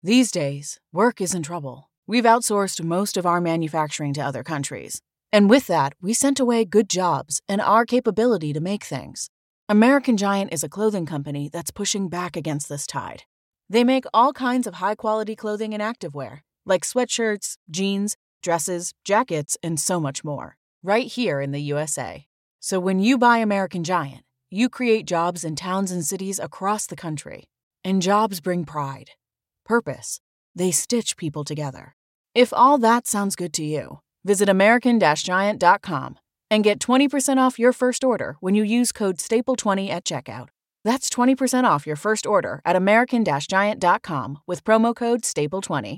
These days, work is in trouble. We've outsourced most of our manufacturing to other countries. And with that, we sent away good jobs and our capability to make things. American Giant is a clothing company that's pushing back against this tide. They make all kinds of high-quality clothing and activewear, like sweatshirts, jeans, dresses, jackets, and so much more, right here in the USA. So when you buy American Giant, you create jobs in towns and cities across the country. And jobs bring pride, purpose. They stitch people together. If all that sounds good to you, visit American-Giant.com and get 20% off your first order when you use code STAPLE20 at checkout. That's 20% off your first order at American-Giant.com with promo code STAPLE20.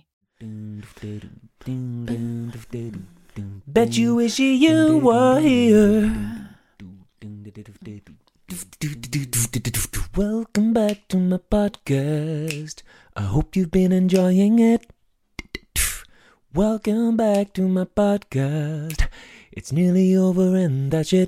Bet you wish you were here. Welcome back to my podcast. I hope you've been enjoying it. Welcome back to my podcast. It's nearly over and that's it.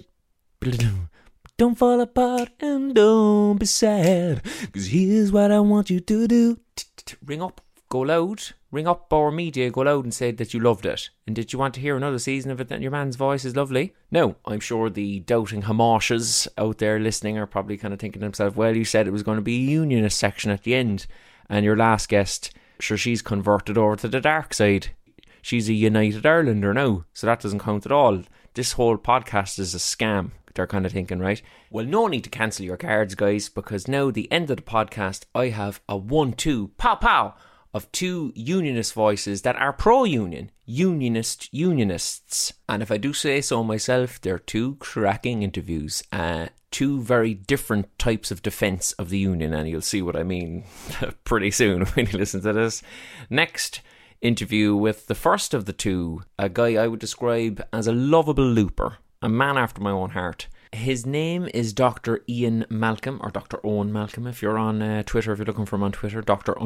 Don't fall apart and don't be sad, 'cause here's what I want you to do. Ring up, go loud. Ring up our media, go loud and say that you loved it. And did you want to hear another season of it, that your man's voice is lovely? No, I'm sure the doubting Hamashes out there listening are probably kind of thinking to themselves, well, you said it was going to be a unionist section at the end, and your last guest, sure, she's converted over to the dark side. She's a United Irelander now, so that doesn't count at all. This whole podcast is a scam, they're kind of thinking, right? Well, no need to cancel your cards, guys, because now the end of the podcast, I have a 1-2 pow of two unionist voices that are pro-union, unionists. And if I do say so myself, they're two cracking interviews, two very different types of defence of the union, and you'll see what I mean pretty soon when you listen to this. Next interview with the first of the two, a guy I would describe as a lovable looper, a man after my own heart. His name is Dr. Ian Malcolm, or Dr. Owen Malcolm if you're on Twitter, if you're looking for him on Twitter,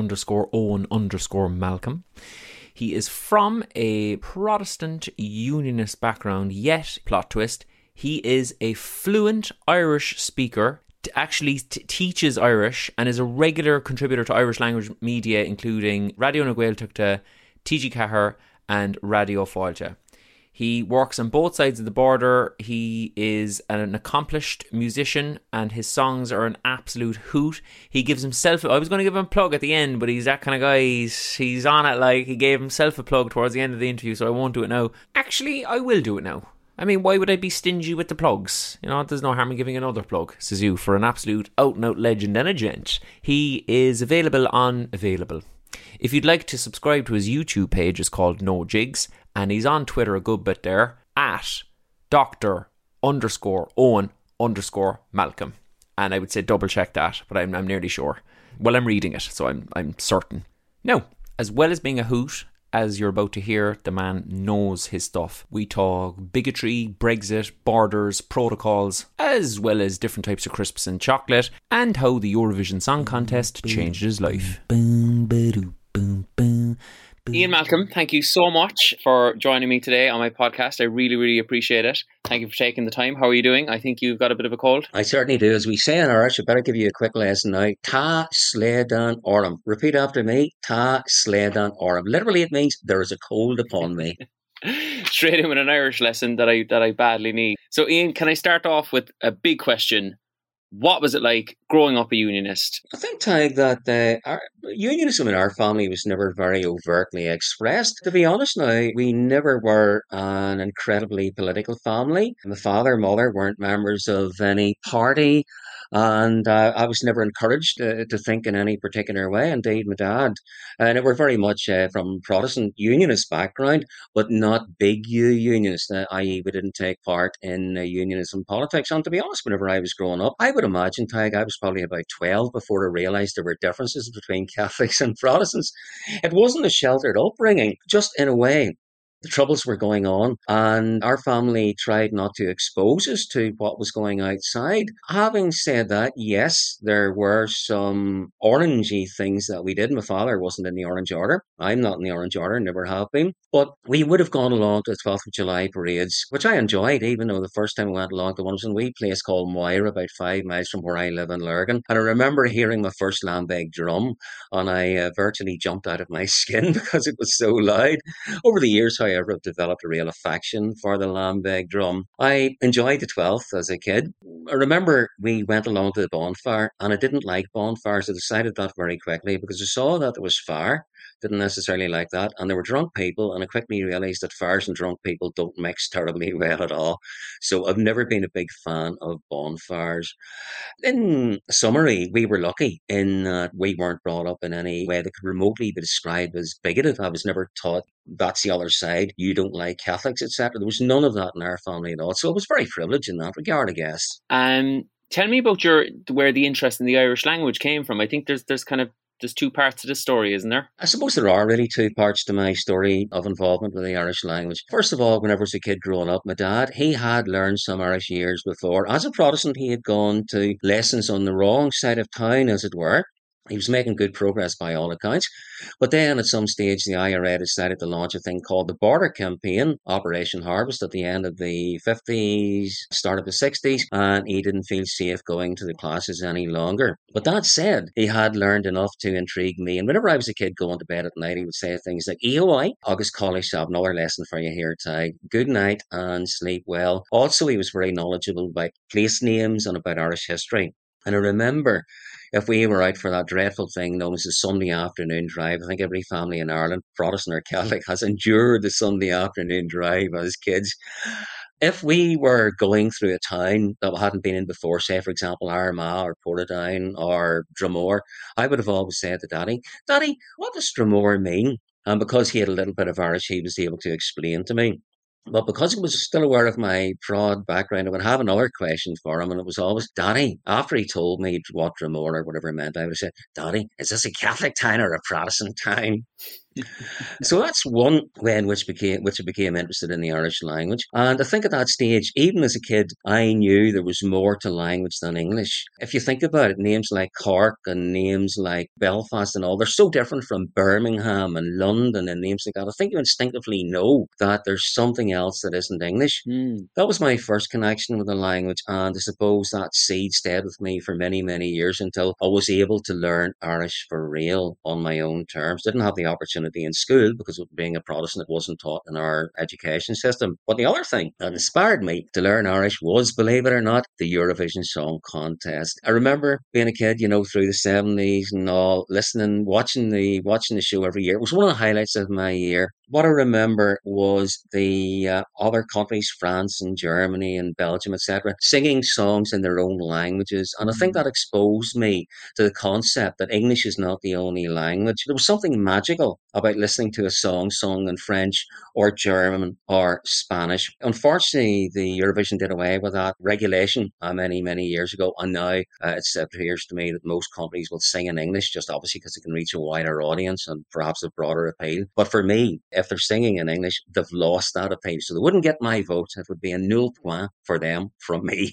Dr.Owen_Malcolm. He is from a Protestant unionist background, yet, plot twist, he is a fluent Irish speaker, actually teaches Irish, and is a regular contributor to Irish language media, including Radio na Gaeltachta, TG Cahir, and Radio Fáilte. He works on both sides of the border. He is an accomplished musician, and his songs are an absolute hoot. He gives himself, I was going to give him a plug at the end, but he's that kind of guy, he's on it, like, he gave himself a plug towards the end of the interview, so I won't do it now. Actually, I will do it now. I mean, why would I be stingy with the plugs? You know, there's no harm in giving another plug, says you, for an absolute out-and-out legend and a gent. He is available. If you'd like to subscribe to his YouTube page, it's called No Jigs, and he's on Twitter a good bit there, at Dr._Owen_Malcolm. And I would say double check that, but I'm nearly sure. Well, I'm reading it, so I'm certain. Now, as well as being a hoot, as you're about to hear, the man knows his stuff. We talk bigotry, Brexit, borders, protocols, as well as different types of crisps and chocolate, and how the Eurovision Song Contest changed his life. Ian Malcolm, thank you so much for joining me today on my podcast. I really, really appreciate it. Thank you for taking the time. How are you doing? I think you've got a bit of a cold. I certainly do. As we say in Irish, I better give you a quick lesson now. Ta sledan orm. Repeat after me. Ta sledan orm. Literally, it means there is a cold upon me. Straight in with an Irish lesson that I badly need. So, Ian, can I start off with a big question? What was it like growing up a unionist? I think, Tig, that unionism in our family was never very overtly expressed. To be honest now, we never were an incredibly political family. My father and mother weren't members of any party, and I was never encouraged to think in any particular way. Indeed, my dad, and they were very much from Protestant unionist background, but not big U unionists, i.e. we didn't take part in unionism politics. And to be honest, whenever I was growing up, I would imagine, Tig, I was probably about 12 before I realised there were differences between Catholics and Protestants. It wasn't a sheltered upbringing, just in a way. the troubles were going on, and our family tried not to expose us to what was going outside. Having said that, yes, there were some orangey things that we did. My father wasn't in the Orange Order. I'm not in the Orange Order, never have been. But we would have gone along to the 12th of July parades, which I enjoyed, even though the first time I went along to one was in a wee place called Moira, about 5 miles from where I live in Lurgan. And I remember hearing my first lambeg drum, and I virtually jumped out of my skin because it was so loud. Over the years, however, I've developed a real affection for the lambeg drum. I enjoyed the 12th as a kid. I remember we went along to the bonfire, and I didn't like bonfires. I decided that very quickly because I saw that there was fire. Didn't necessarily like that. And there were drunk people, and I quickly realised that fires and drunk people don't mix terribly well at all. So I've never been a big fan of bonfires. In summary, we were lucky in that we weren't brought up in any way that could remotely be described as bigoted. I was never taught that's the other side, you don't like Catholics, etc. There was none of that in our family at all. So I was very privileged in that regard, I guess. Tell me about where the interest in the Irish language came from. I think there's two parts to this story, isn't there? I suppose there are really two parts to my story of involvement with the Irish language. First of all, whenever I was a kid growing up, my dad, he had learned some Irish years before. As a Protestant, he had gone to lessons on the wrong side of town, as it were. He was making good progress by all accounts. But then at some stage, the IRA decided to launch a thing called the Border Campaign, Operation Harvest, at the end of the 50s, start of the 60s, and he didn't feel safe going to the classes any longer. But that said, he had learned enough to intrigue me. And whenever I was a kid going to bed at night, he would say things like, EOI, August College, I have another lesson for you here, Ty. Good night and sleep well. Also, he was very knowledgeable about place names and about Irish history. And I remember if we were out for that dreadful thing known as the Sunday afternoon drive, I think every family in Ireland, Protestant or Catholic, has endured the Sunday afternoon drive as kids. If we were going through a town that we hadn't been in before, say, for example, Armagh or Portadown or Dromore, I would have always said to Daddy, Daddy, what does Dromore mean? And because he had a little bit of Irish, he was able to explain to me. But because he was still aware of my broad background, I would have another question for him, and it was always, Daddy, after he told me what Dromore or whatever it meant, I would say, Daddy, is this a Catholic town or a Protestant town? So that's one way in which I became interested in the Irish language. And I think at that stage, even as a kid, I knew there was more to language than English. If you think about it, names like Cork and names like Belfast and all, they're so different from Birmingham and London and names like that. I think you instinctively know that there's something else that isn't English. That was my first connection with the language, and I suppose that seed stayed with me for many, many years until I was able to learn Irish for real on my own terms. Didn't have the opportunity in school because of being a Protestant, it wasn't taught in our education system. But the other thing that inspired me to learn Irish was, believe it or not, the Eurovision Song Contest. I remember being a kid, through the 70s and all, listening, watching the show every year. It was one of the highlights of my year. What I remember was the other countries, France and Germany and Belgium, etc., singing songs in their own languages. And I think that exposed me to the concept that English is not the only language. There was something magical about listening to a song sung in French or German or Spanish. Unfortunately, the Eurovision did away with that regulation many, many years ago. And now it appears to me that most countries will sing in English, just obviously because it can reach a wider audience and perhaps a broader appeal. But for me, if they're singing in English, they've lost that appeal. So they wouldn't get my vote. It would be a nul point for them from me.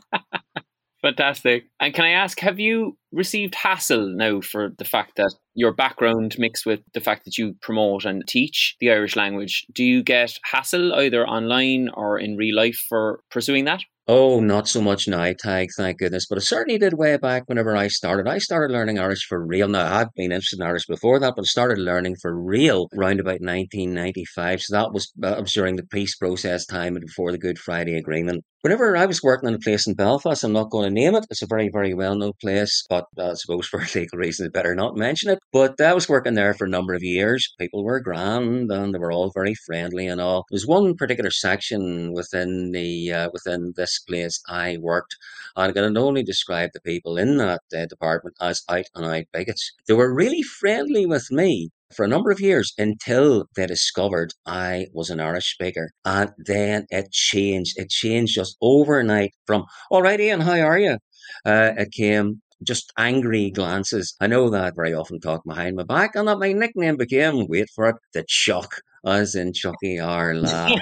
Fantastic. And can I ask, have you received hassle now for the fact that your background mixed with the fact that you promote and teach the Irish language? Do you get hassle either online or in real life for pursuing that? Oh, not so much now, thank goodness. But I certainly did way back whenever I started. I started learning Irish for real. Now, I had been interested in Irish before that, but I started learning for real around about 1995. So that was during the peace process time and before the Good Friday Agreement. Whenever I was working in a place in Belfast, I'm not going to name it. It's a very, very well-known place, but I suppose for legal reasons, I better not mention it. But I was working there for a number of years. People were grand and they were all very friendly and all. There was one particular section within this place I worked, and I can only describe the people in that department as out-and-out bigots. They were really friendly with me for a number of years until they discovered I was an Irish speaker. And then it changed. It changed just overnight from, all right, Ian, how are you? It came just angry glances. I know that very often talk behind my back, and that my nickname became, wait for it, the Chuck. as in Chucky or La.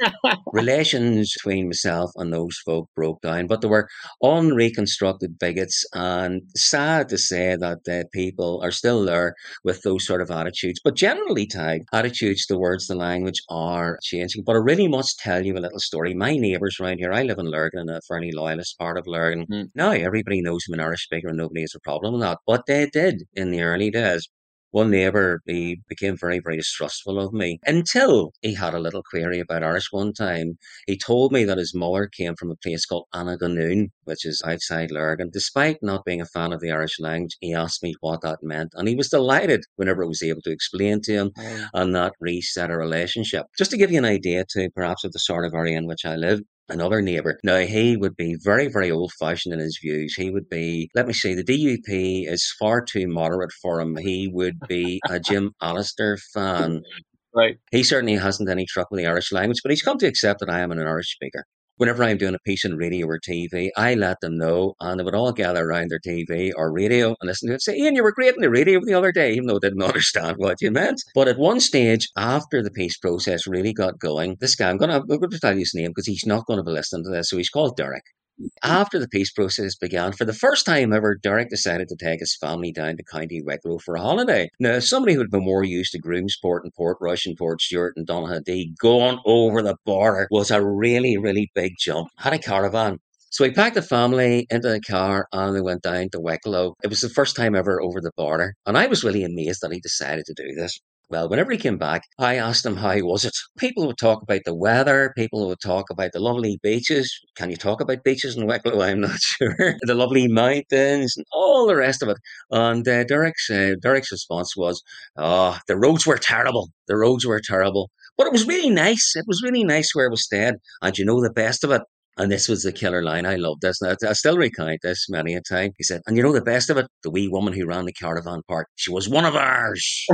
Relations between myself and those folk broke down, but they were unreconstructed bigots, and sad to say that people are still there with those sort of attitudes. But generally, Tag, attitudes towards the language are changing. But I really must tell you a little story. My neighbours around here, I live in Lurgan, in a fairly loyalist part of Lurgan. Now everybody knows I'm an Irish speaker and nobody has a problem with that, but they did in the early days. One neighbour, he became very, very distrustful of me until he had a little query about Irish one time. He told me that his mother came from a place called Annaganoon, which is outside Lurgan. Despite not being a fan of the Irish language, he asked me what that meant, and he was delighted whenever I was able to explain to him, and that reset a relationship. Just to give you an idea too, perhaps of the sort of area in which I live, another neighbour. Now, he would be very, very old-fashioned in his views. He would be, let me say, the DUP is far too moderate for him. He would be a Jim Allister fan. Right. He certainly hasn't any truck with the Irish language, but he's come to accept that I am an Irish speaker. Whenever I'm doing a piece on radio or TV, I let them know, and they would all gather around their TV or radio and listen to it. Say, Ian, you were great in the radio the other day, even though they didn't understand what you meant. But at one stage, after the peace process really got going, this guy, I'm going to tell you his name because he's not going to be listening to this, so he's called Derek. After the peace process began, for the first time ever, Derek decided to take his family down to County Wicklow for a holiday. Now, somebody who had been more used to Groomsport and Portrush and Portstewart and Donaghadee, going over the border was a really, really big jump. Had a caravan. So we packed the family into the car and we went down to Wicklow. It was the first time ever over the border. And I was really amazed that he decided to do this. Well, whenever he came back, I asked him how was it. People would talk about the weather. People would talk about the lovely beaches. Can you talk about beaches in Wicklow? I'm not sure. The lovely mountains and all the rest of it. And Derek's response was, "Oh, the roads were terrible. The roads were terrible. But it was really nice. It was really nice where we stayed. And you know the best of it." And this was the killer line. I love this. Now, I still recount this many a time. He said, "And you know the best of it? The wee woman who ran the caravan park, she was one of ours."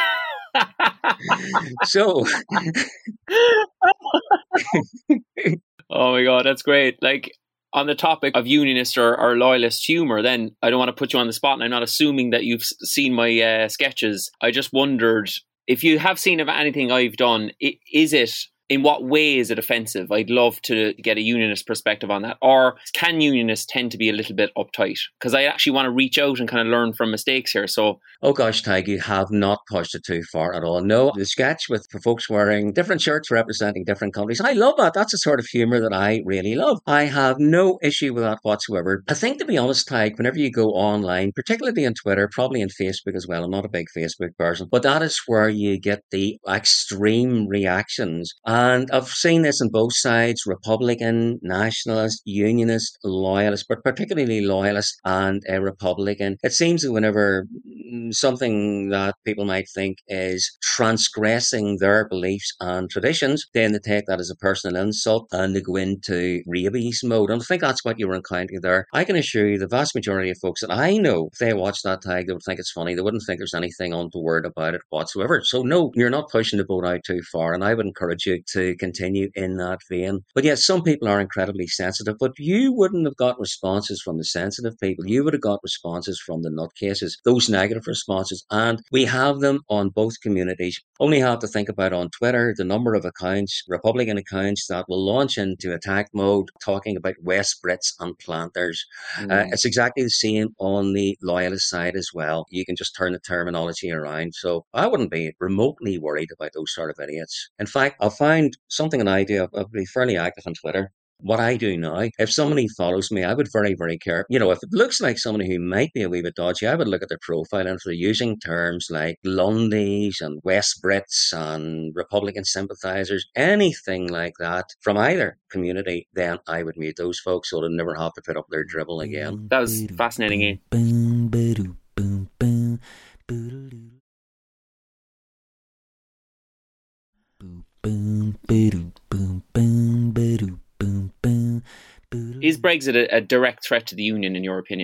So, oh my God, that's great. Like, on the topic of unionist or loyalist humour, then I don't want to put you on the spot, and I'm not assuming that you've seen my sketches. I just wondered if you have seen of anything I've done, is it, in what way is it offensive? I'd love to get a unionist perspective on that. Or can unionists tend to be a little bit uptight? Because I actually want to reach out and kind of learn from mistakes here. So, oh gosh, Tig, you have not pushed it too far at all. No, the sketch with folks wearing different shirts representing different countries, I love that. That's the sort of humour that I really love. I have no issue with that whatsoever. I think, to be honest, Tig, whenever you go online, particularly on Twitter, probably on Facebook as well, I'm not a big Facebook person, but that is where you get the extreme reactions. And I've seen this on both sides, Republican, nationalist, unionist, loyalist, but particularly loyalist and Republican. It seems that whenever something that people might think is transgressing their beliefs and traditions, then they take that as a personal insult and they go into rabies mode. And I think that's what you were encountering there. I can assure you the vast majority of folks that I know, if they watch that tag, they would think it's funny. They wouldn't think there's anything untoward about it whatsoever. So no, you're not pushing the boat out too far, and I would encourage you to continue in that vein. But yes, some people are incredibly sensitive, but you wouldn't have got responses from the sensitive people. You would have got responses from the nutcases, those negative responses, and we have them on both communities. Only have to think about on Twitter the number of accounts, Republican accounts, that will launch into attack mode talking about West Brits and planters. It's exactly the same on the loyalist side as well. You can just turn the terminology around. So I wouldn't be remotely worried about those sort of idiots. In fact, I'll find something that I do. I'll be fairly active on Twitter. What I do now, if somebody follows me, I would very, very care. You know, if it looks like somebody who might be a wee bit dodgy, I would look at their profile, and if they're using terms like Lundies and West Brits and Republican sympathisers, anything like that from either community, then I would mute those folks so they'd never have to put up their dribble again. That was fascinating, Ian. Is Brexit a direct threat to the Union, in your opinion, Ian?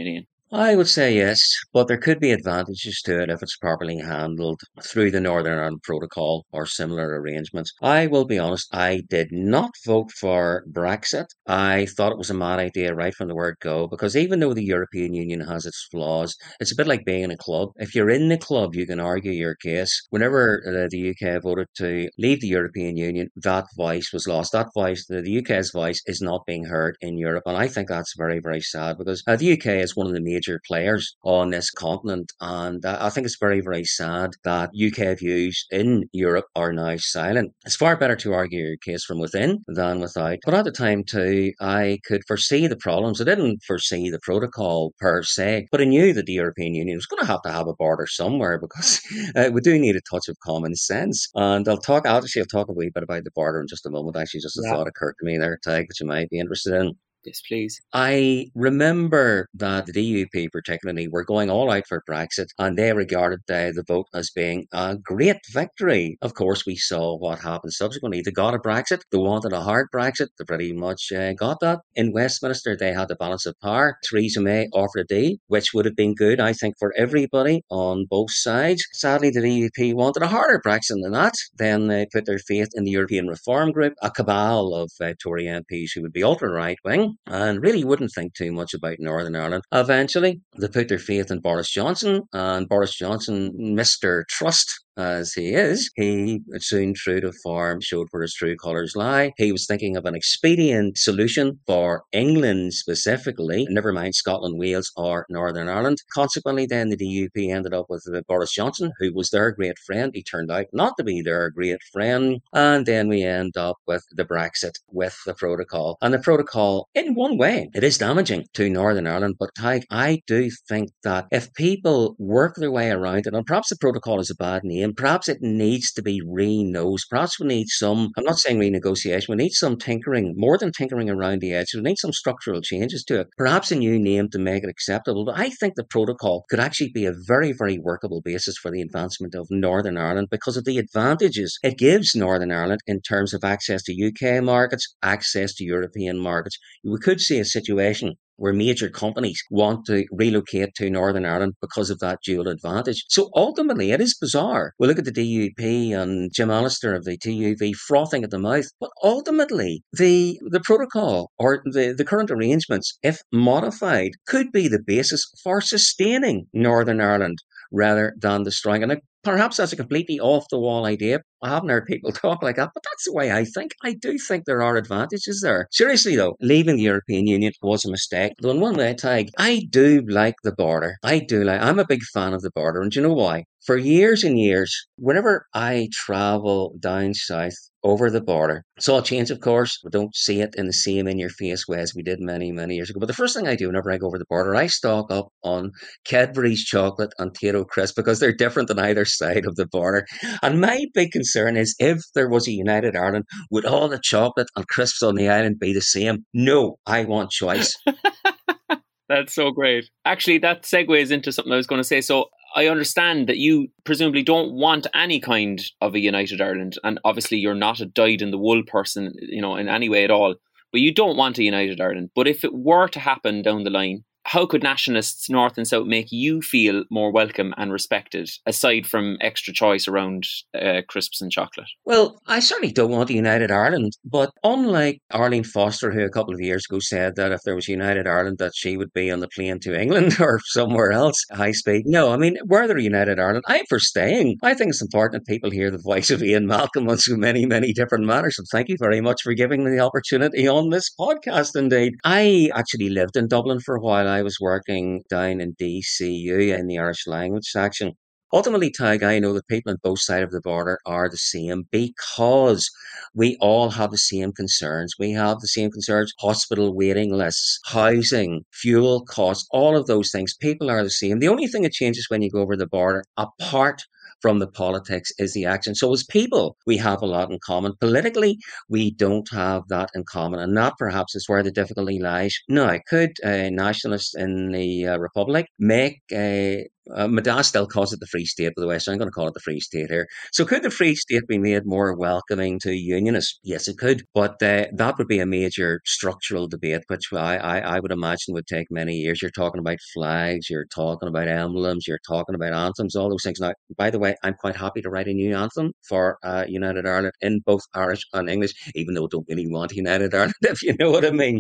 I would say yes, but there could be advantages to it if it's properly handled through the Northern Ireland Protocol or similar arrangements. I will be honest, I did not vote for Brexit. I thought it was a mad idea right from the word go, because even though the European Union has its flaws, it's a bit like being in a club. If you're in the club, you can argue your case. Whenever the UK voted to leave the European Union, that voice was lost. That voice, the UK's voice, is not being heard in Europe. And I think that's very, very sad, because the UK is one of the major players on this continent. And I think it's very, very sad that UK views in Europe are now silent. It's far better to argue your case from within than without. But at the time, too, I could foresee the problems. I didn't foresee the protocol per se, but I knew that the European Union was going to have a border somewhere, because we do need a touch of common sense. And I'll talk a wee bit about the border in just a moment. Actually, just a Yeah. thought occurred to me there, Tag, that you might be interested in. Yes, please. I remember that the DUP particularly were going all out for Brexit, and they regarded the vote as being a great victory. Of course, we saw what happened subsequently. They got a Brexit. They wanted a hard Brexit. They pretty much got that. In Westminster, they had the balance of power. Theresa May offered a deal, which would have been good, I think, for everybody on both sides. Sadly, the DUP wanted a harder Brexit than that. Then they put their faith in the European Reform Group, a cabal of Tory MPs who would be ultra right wing and really wouldn't think too much about Northern Ireland. Eventually, they put their faith in Boris Johnson, and Boris Johnson, Mr. Trust, as he is, he soon true to form showed where his true colours lie. He was thinking of an expedient solution for England specifically, never mind Scotland, Wales or Northern Ireland. Consequently, then the DUP ended up with Boris Johnson, who was their great friend. He turned out not to be their great friend. And then we end up with the Brexit, with the protocol. And the protocol, in one way, it is damaging to Northern Ireland. But I do think that if people work their way around it, and perhaps the protocol is a bad name, perhaps it needs to be re-nosed. Perhaps we need some, I'm not saying renegotiation, we need some tinkering, more than tinkering around the edges. We need some structural changes to it. Perhaps a new name to make it acceptable. But I think the protocol could actually be a very, very workable basis for the advancement of Northern Ireland, because of the advantages it gives Northern Ireland in terms of access to UK markets, access to European markets. We could see a situation where major companies want to relocate to Northern Ireland because of that dual advantage. So ultimately, it is bizarre. We look at the DUP and Jim Allister of the TUV frothing at the mouth, but ultimately, the protocol or the current arrangements, if modified, could be the basis for sustaining Northern Ireland rather than destroying it. Perhaps that's a completely off-the-wall idea. I haven't heard people talk like that, but that's the way I think. I do think there are advantages there. Seriously, though, leaving the European Union was a mistake. Though in one way, Tag, I do like the border. I'm a big fan of the border, and do you know why? For years and years, whenever I travel down south over the border, it's all changed, of course. We don't see it in the same in-your-face way as we did many, many years ago. But the first thing I do whenever I go over the border, I stock up on Cadbury's chocolate and Tito Crisp, because they're different on either side of the border. And my big concern is, if there was a united Ireland, would all the chocolate and crisps on the island be the same? No, I want choice. That's so great. Actually, that segues into something I was going to say. So I understand that you presumably don't want any kind of a united Ireland. And obviously you're not a dyed-in-the-wool person, in any way at all. But you don't want a united Ireland. But if it were to happen down the line, how could nationalists north and south make you feel more welcome and respected, aside from extra choice around crisps and chocolate? Well, I certainly don't want a united Ireland, but unlike Arlene Foster, who a couple of years ago said that if there was a united Ireland, that she would be on the plane to England or somewhere else, high speed. No, I mean, were there a united Ireland? I'm for staying. I think it's important that people hear the voice of Ian Malcolm on so many, many different matters. And thank you very much for giving me the opportunity on this podcast, indeed. I actually lived in Dublin for a while. I was working down in DCU in the Irish language section. Ultimately, Tag, I know that people on both sides of the border are the same, because we all have the same concerns. We have the same concerns: hospital waiting lists, housing, fuel costs, all of those things. People are the same. The only thing that changes when you go over the border, apart from the politics, is the action. So as people, we have a lot in common. Politically, we don't have that in common, and that perhaps is where the difficulty lies. Now, could nationalists in the Republic make My dad still calls it the Free State, by the way, so I'm going to call it the Free State here. So could the Free State be made more welcoming to unionists? Yes, it could. But that would be a major structural debate, which I would imagine would take many years. You're talking about flags, you're talking about emblems, you're talking about anthems, all those things. Now, by the way, I'm quite happy to write a new anthem for United Ireland in both Irish and English, even though I don't really want United Ireland, if you know what I mean.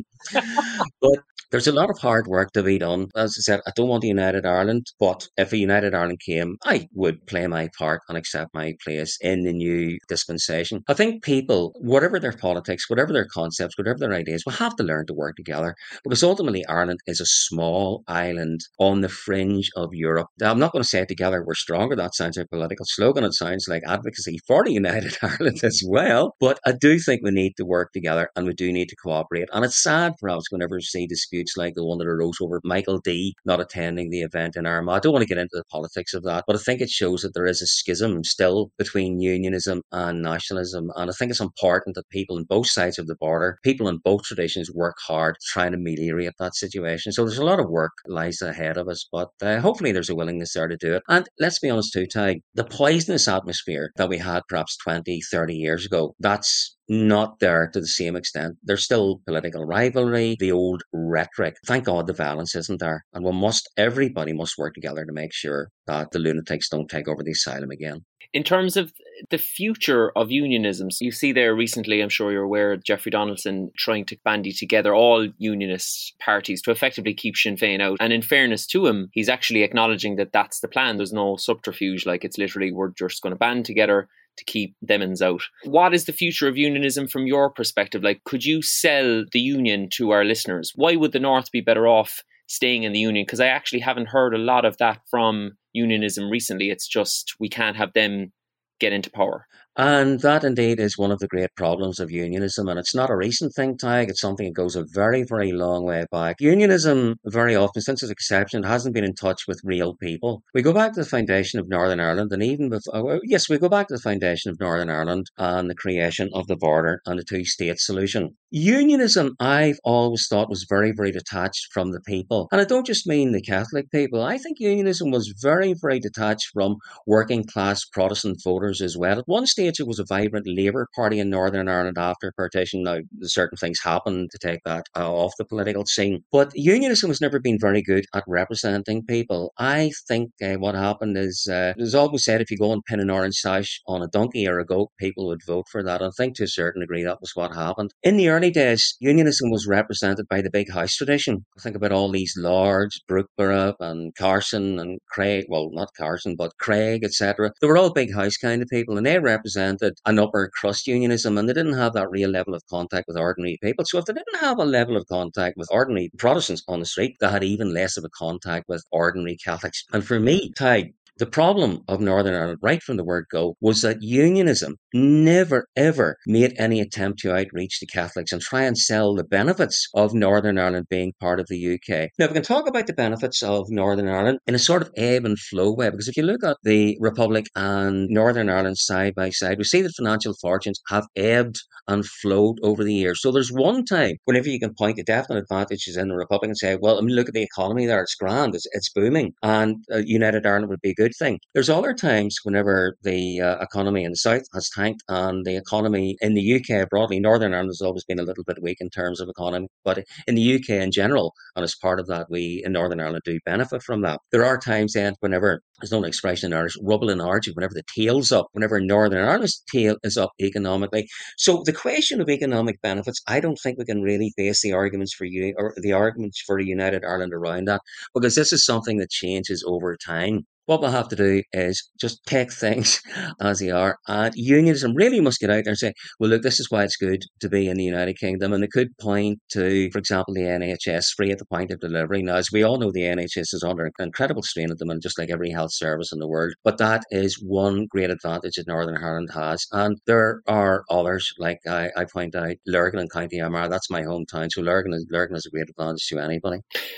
But there's a lot of hard work to be done. As I said, I don't want a United Ireland, but if a United Ireland came, I would play my part and accept my place in the new dispensation. I think people, whatever their politics, whatever their concepts, whatever their ideas, will have to learn to work together, because ultimately Ireland is a small island on the fringe of Europe. Now, I'm not going to say together we're stronger. That sounds like a political slogan. It sounds like advocacy for the United Ireland as well. But I do think we need to work together and we do need to cooperate. And it's sad, perhaps, whenever we see disputes like the one that arose over Michael D not attending the event in Armagh. I don't want to get into the politics of that, but I think it shows that there is a schism still between unionism and nationalism. And I think it's important that people on both sides of the border, people in both traditions, work hard trying to ameliorate that situation. So there's a lot of work lies ahead of us, but hopefully there's a willingness there to do it. And let's be honest too, Ty, the poisonous atmosphere that we had perhaps 20, 30 years ago, that's not there to the same extent. There's still political rivalry, the old rhetoric. Thank God the violence isn't there. And everybody must work together to make sure that the lunatics don't take over the asylum again. In terms of the future of unionism, you see there recently, I'm sure you're aware, Jeffrey Donaldson trying to bandy together all unionist parties to effectively keep Sinn Féin out. And in fairness to him, he's actually acknowledging that that's the plan. There's no subterfuge, like it's literally we're just going to band together to keep them out. What is the future of unionism from your perspective? Like, could you sell the union to our listeners? Why would the North be better off staying in the union? Because I actually haven't heard a lot of that from unionism recently. It's just we can't have them get into power. And that indeed is one of the great problems of unionism. And it's not a recent thing, Tig. It's something that goes a very, very long way back. Unionism, very often, since its inception, hasn't been in touch with real people. We go back to the foundation of Northern Ireland, and even before, we go back to the foundation of Northern Ireland and the creation of the border and the two-state solution. Unionism, I've always thought, was very, very detached from the people. And I don't just mean the Catholic people. I think unionism was very, very detached from working-class Protestant voters as well. At one stage, it was a vibrant Labour Party in Northern Ireland after partition. Now, certain things happened to take that off the political scene. But unionism has never been very good at representing people. I think what happened is, there's always said if you go and pin an orange sash on a donkey or a goat, people would vote for that. I think to a certain degree that was what happened. In the early days, unionism was represented by the big house tradition. Think about all these lords, Brookborough and Carson and Craig, well, not Carson, but Craig, etc. They were all big house kind of people, and they represented an upper crust unionism, and they didn't have that real level of contact with ordinary people. So if they didn't have a level of contact with ordinary Protestants on the street, they had even less of a contact with ordinary Catholics. And for me, Ty, the problem of Northern Ireland, right from the word go, was that unionism never, ever made any attempt to outreach the Catholics and try and sell the benefits of Northern Ireland being part of the UK. Now, we can talk about the benefits of Northern Ireland in a sort of ebb and flow way, because if you look at the Republic and Northern Ireland side by side, we see that financial fortunes have ebbed and flowed over the years. So there's one time whenever you can point to definite advantages in the Republic and say, well, I mean, look at the economy there, it's grand, it's booming, and United Ireland would be a good thing. There's other times whenever the economy in the South has tanked and the economy in the UK broadly, Northern Ireland has always been a little bit weak in terms of economy, but in the UK in general, and as part of that, we in Northern Ireland do benefit from that. There are times then whenever, there's no expression in Irish, rubble in argy, whenever the tail's up, whenever Northern Ireland's tail is up economically. So the question of economic benefits, I don't think we can really base the arguments for you or the arguments for United Ireland around that, because this is something that changes over time. What we'll have to do is just take things as they are. And unionism really must get out there and say, well, look, this is why it's good to be in the United Kingdom. And they could point to, for example, the NHS free at the point of delivery. Now, as we all know, the NHS is under incredible strain at the moment, just like every health service in the world. But that is one great advantage that Northern Ireland has. And there are others, like I point out, Lurgan and County Armagh. That's my hometown. So Lurgan is a great advantage to anybody.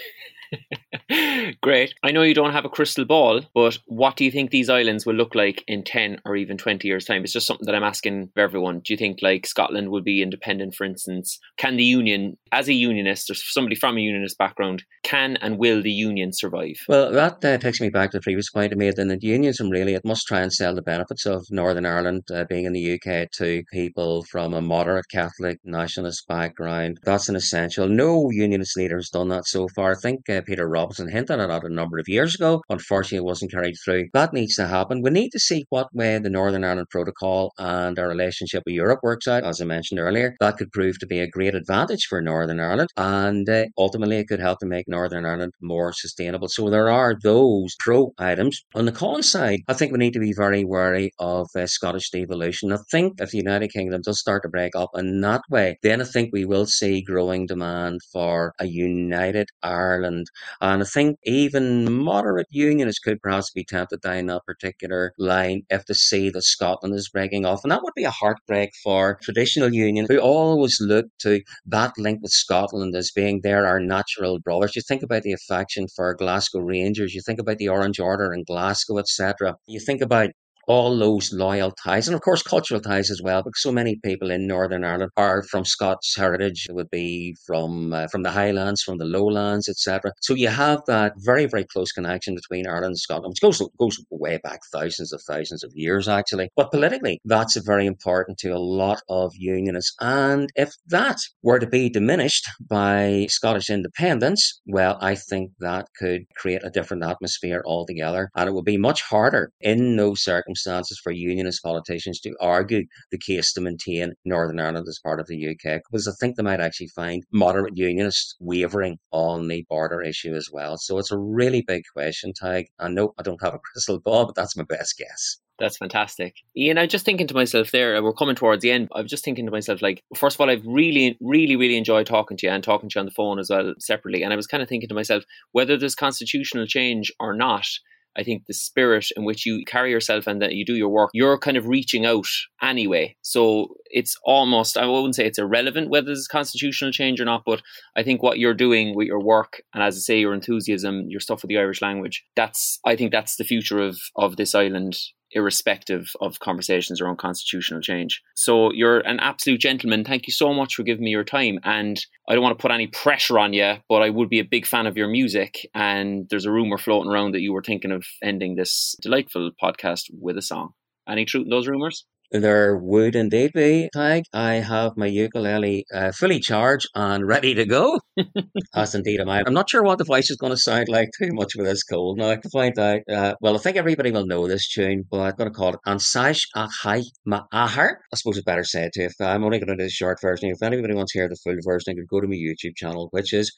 Great. I know you don't have a crystal ball, but what do you think these islands will look like in 10 or even 20 years' time? It's just something that I'm asking of everyone. Do you think like Scotland will be independent, for instance? Can the Union, as a unionist or somebody from a unionist background, can and will the Union survive? Well, that takes me back to the previous point I made. And the unionism, really, it must try and sell the benefits of Northern Ireland being in the UK to people from a moderate Catholic nationalist background. That's an essential. No unionist leader has done that so far. I think Peter Robinson hinted at that a number of years ago. Unfortunately, it wasn't carried through. That needs to happen. We need to see what way the Northern Ireland Protocol and our relationship with Europe works out. As I mentioned earlier, that could prove to be a great advantage for Northern Ireland, and ultimately it could help to make Northern Ireland more sustainable. So there are those pro items. On the con side, I think we need to be very wary of Scottish devolution. I think if the United Kingdom does start to break up in that way, then I think we will see growing demand for a united Ireland. And I think even moderate unionists could perhaps be tempted down that particular line if they see that Scotland is breaking off. And that would be a heartbreak for traditional unions who always look to that link with Scotland as being our natural brothers. You think about the affection for Glasgow Rangers, you think about the Orange Order in Glasgow, etc. You think about all those loyal ties, and of course cultural ties as well, because so many people in Northern Ireland are from Scots heritage. It would be from the Highlands, from the Lowlands, etc. So you have that very, very close connection between Ireland and Scotland, which goes way back thousands of years actually. But politically, that's very important to a lot of unionists. And if that were to be diminished by Scottish independence, well, I think that could create a different atmosphere altogether, and it would be much harder in those circumstances for unionist politicians to argue the case to maintain Northern Ireland as part of the UK, because I think they might actually find moderate unionists wavering on the border issue as well. So it's a really big question, Tig. And no, I don't have a crystal ball, but that's my best guess. That's fantastic. Ian, I was just thinking to myself there, we're coming towards the end. I was just thinking to myself, like, first of all, I've really, really, really enjoyed talking to you and talking to you on the phone as well separately. And I was kind of thinking to myself, whether there's constitutional change or not, I think the spirit in which you carry yourself and that you do your work, you're kind of reaching out anyway. So it's almost, I wouldn't say it's irrelevant whether there's constitutional change or not, but I think what you're doing with your work, and as I say, your enthusiasm, your stuff with the Irish language, I think that's the future of this island, irrespective of conversations around constitutional change. So you're an absolute gentleman. Thank you so much for giving me your time. And I don't want to put any pressure on you, but I would be a big fan of your music. And there's a rumor floating around that you were thinking of ending this delightful podcast with a song. Any truth in those rumors? There would indeed be, Tig. I have my ukulele fully charged and ready to go. As indeed am I. I'm not sure what the voice is going to sound like too much with this cold now. To find out, well, I think everybody will know this tune, but I'm going to call it Ansaish Achai Ma'ahar. I suppose it's better said to if I'm only going to do the short version. If anybody wants to hear the full version, I could go to my YouTube channel, which is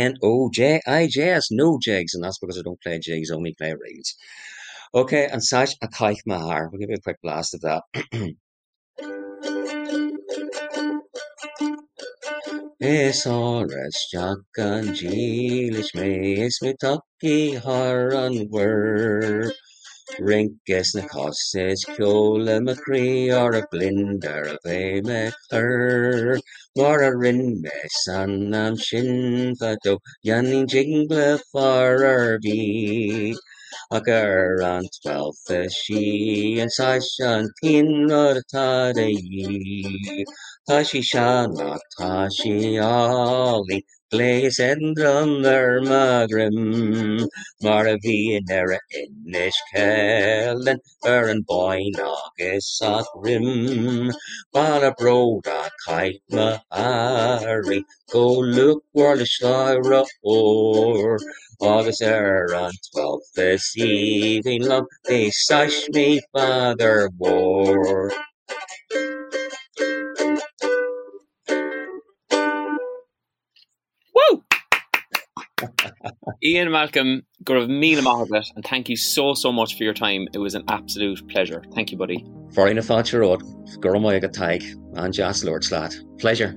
NOJIJS, no jigs, and that's because I don't play jigs, I only play reels. Okay, and Sash Akaich Mahar. We'll give you a quick blast of that. Esores Jakan Jilish Mace Mitaki Haran Wur Rinkes Nakosses Kyola Macree or a blinder of a mecher Morarin Mesanam Shin Fato Yanin Jingle for RB. Agar 12 she and Sashan Tinra Tadei Tashi Shana Tashi Ali Glaze and Drummer Magrim Maravi Nera Inish Kellen Ern Boy Nagis at Rim Bala Broda Kite Mahari Go look Warlish Lyra or August on 12th this evening, love, they sash me father war. Woo! Ian Malcolm, Gurav Mila Mahablet, and thank you so much for your time. It was an absolute pleasure. Thank you, buddy. For in a Fatcher Road, Gurav Moyaga Tig, and Jas Lord Slat. Pleasure.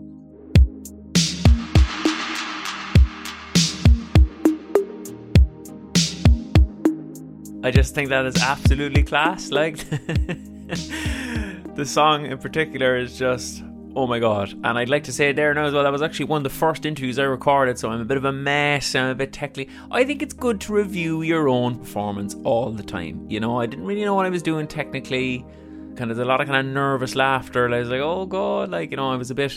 I just think that is absolutely class. Like the song in particular is just Oh my God. And I'd like to say there now as well, that was actually one of the first interviews I recorded, so I'm a bit of a mess, I'm a bit technically. I think it's good to review your own performance all the time. You know, I didn't really know what I was doing technically. Kind of a lot of kind of nervous laughter. I was like, oh God, like, you know, I was a bit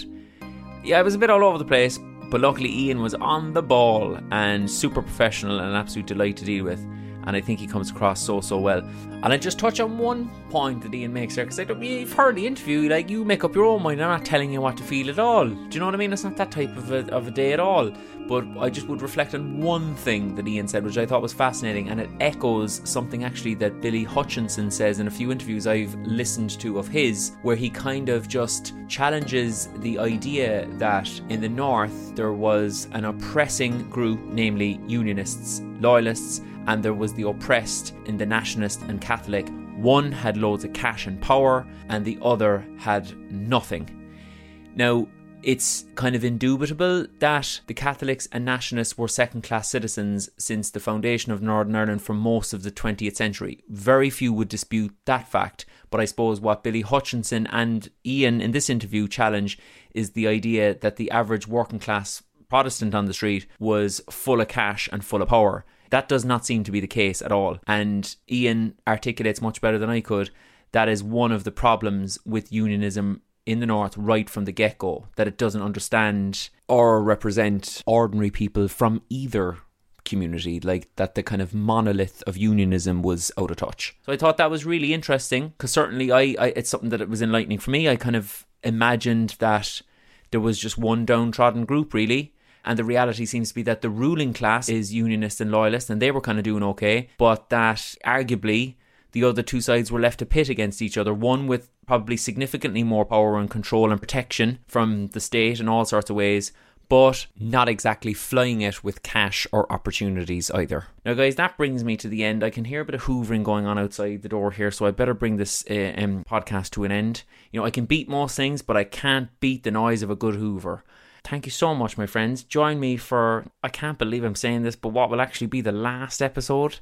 all over the place. But luckily Ian was on the ball and super professional and an absolute delight to deal with. And I think he comes across so well. And I just touch on one point that Ian makes there, because you've heard the interview, like, you make up your own mind. I'm not telling you what to feel at all. Do you know what I mean? It's not that type of a day at all. But I just would reflect on one thing that Ian said, which I thought was fascinating, and it echoes something actually that Billy Hutchinson says in a few interviews I've listened to of his, where he kind of just challenges the idea that in the North there was an oppressing group, namely Unionists, Loyalists, and there was the oppressed in the Nationalist and Catholic. One had loads of cash and power, and the other had nothing. Now, it's kind of indubitable that the Catholics and Nationalists were second-class citizens since the foundation of Northern Ireland for most of the 20th century. Very few would dispute that fact, but I suppose what Billy Hutchinson and Ian in this interview challenge is the idea that the average working-class Protestant on the street was full of cash and full of power. That does not seem to be the case at all. And Ian articulates much better than I could. That is one of the problems with unionism in the North right from the get-go, that it doesn't understand or represent ordinary people from either community, like that the kind of monolith of unionism was out of touch. So I thought that was really interesting, because certainly I it's something that it was enlightening for me. I kind of imagined that there was just one downtrodden group, really. And the reality seems to be that the ruling class is unionist and loyalist, and they were kind of doing okay, but that arguably the other two sides were left to pit against each other, one with probably significantly more power and control and protection from the state in all sorts of ways, but not exactly flying it with cash or opportunities either. Now guys, that brings me to the end. I can hear a bit of hoovering going on outside the door here, so I better bring this podcast to an end. You know, I can beat most things, but I can't beat the noise of a good hoover. Thank you so much, my friends. Join me for, I can't believe I'm saying this, but what will actually be the last episode.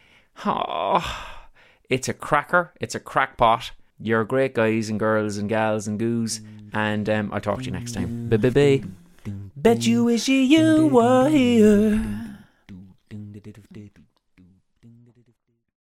Oh, it's a cracker. It's a crackpot. You're great guys and girls and gals and goos. And I'll talk to you next time. Bye. Bet you wish you were here.